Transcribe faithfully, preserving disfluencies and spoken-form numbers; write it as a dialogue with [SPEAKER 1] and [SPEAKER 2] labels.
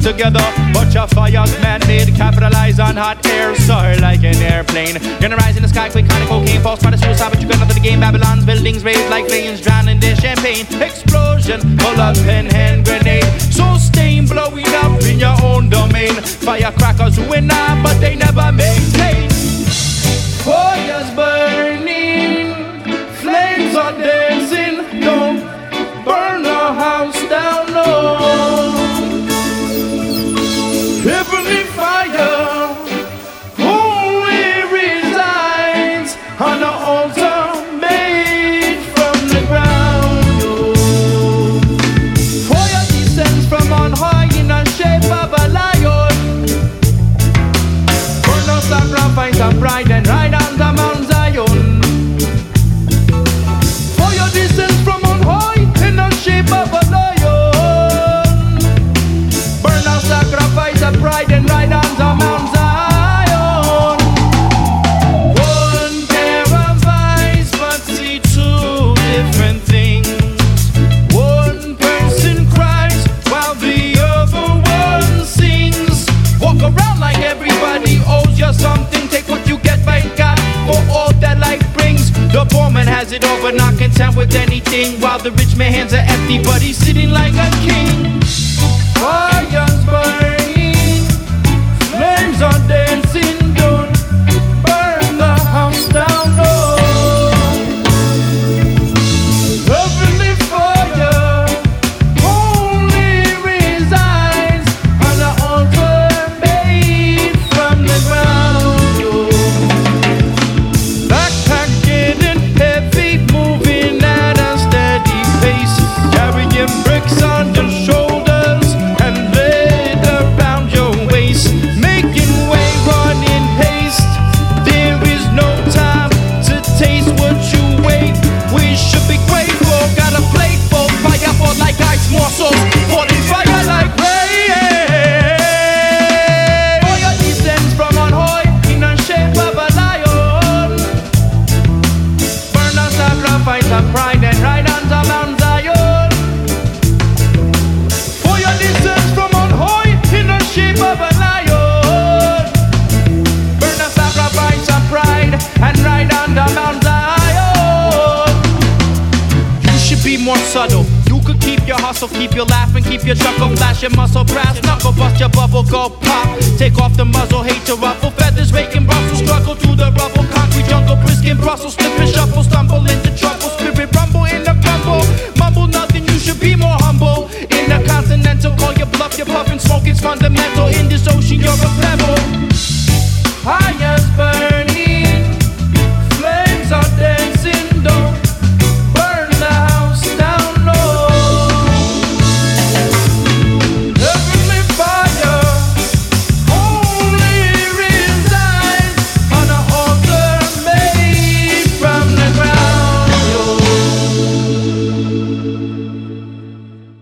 [SPEAKER 1] together. But your fire's man-made, capitalize on hot air, soar like an airplane. Gonna rise in the sky, quick kind of cocaine, false by the suicide, but you got nothing to gain. Babylon's buildings raised like flames, drowning in champagne. Explosion, pull up and hand grenade. So stain blowing up in your own domain. Firecrackers win out, but they never maintain. Fires burning, flames are dancing. Don't burn the house down, no. Heavenly fire only resides on the altar made from the ground. Oh. Fire descends from on high in the shape of a lion. Burn the sacrifice of pride and ride on the Mount Zion. Fire descends from on high in the shape of a lion. Burn the sacrifice of pride and ride on the Mount Zion. One pair of eyes but see two different things. One person cries while the other one sings. Walk around like everybody owes you something. Take what you get, by God, for all that life brings. The poor man has it all but not content with anything, while the rich man's hands are empty but he's sitting like a king. Fires burning, flames are dancing. Don't burn the house down, no. Heavenly fire only resides on the altar made from the ground. Oh. Backpack getting heavy, moving at a steady pace, carrying bricks on your shoulders and lead around your waist, making way, run in haste. There is no time to taste what you wait. We should be grateful. Got a plate full, fire for like ice morsels, falling fire like rain. Fire descends from on high in the shape of a lion. Burn the sacrifice of pride and ride on the Mount Zion. Fire descends from on high in the shape of a lion. Burn the sacrifice of pride and ride on the Mount Zion. You should be more subtle. You could keep your hustle, keep your laughing, keep your chuckle, flash your muscle, brass knuckle, bust your bubble, go pop. Take off the muzzle, hate to ruffle, feathers raking Brussels, struggle through the rubble, concrete jungle, brisk in Brussels, slip and shuffle, stumble into trouble, spirit rumble in the crumble, mumble nothing, you should be more humble. In the continental, call your bluff, you're puffing smoke, it's fundamental. In this ocean, you're a pebble. Higher.